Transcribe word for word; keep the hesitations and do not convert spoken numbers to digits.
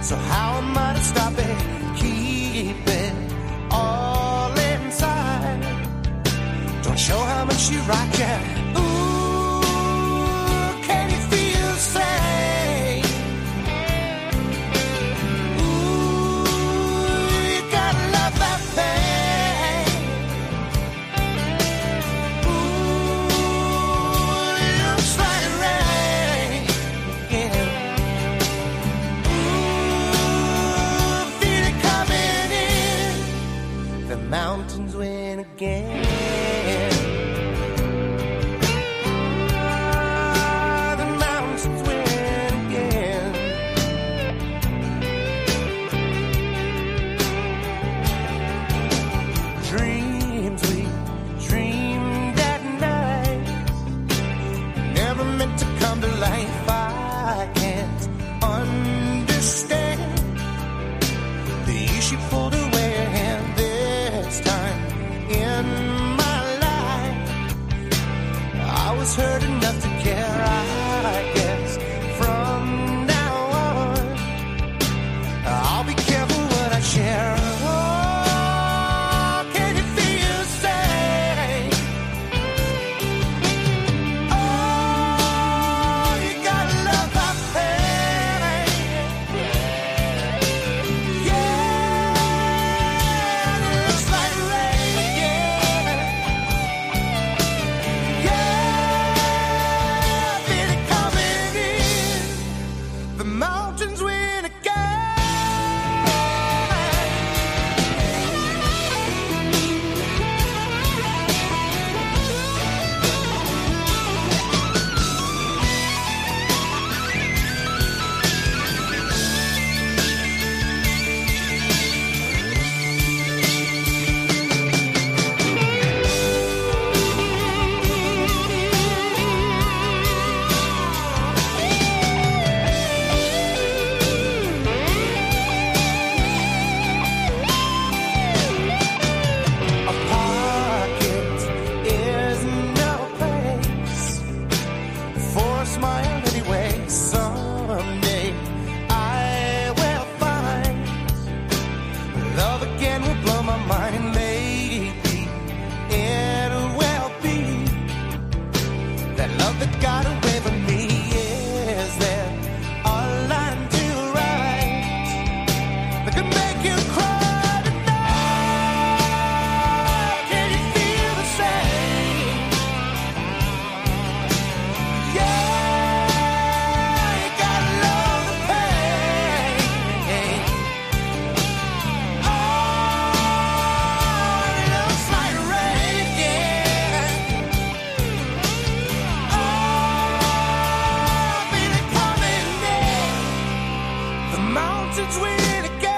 So how am I to stop it? Keep it all inside. Don't show how much you rock it. Ooh, can you feel safe? Ooh, you gotta love that pain. Ooh, it looks like rain. Yeah. The mountains win again. Ah, the mountains win again. Dreams we dreamed at night never meant to come to life. I can't understand the years she pulled away and this time in my life I was hurt enough to care. I guess from now on I'll be careful what I share. Oh, can you feel safe? Oh, you gotta love that pain. Yeah, it looks like rain. Yeah, yeah, feel it coming in. The mountains win again. A pocket is no place for a smile anyway. Someday I will find love again will blow my mind, and maybe it will be that love that got away from me. Is there a line to write that could make you cry tonight? Can you feel the same? Yeah, you gotta love the pain. Oh, it looks like rain. Yeah. Oh, feel it coming in. The mountains win again.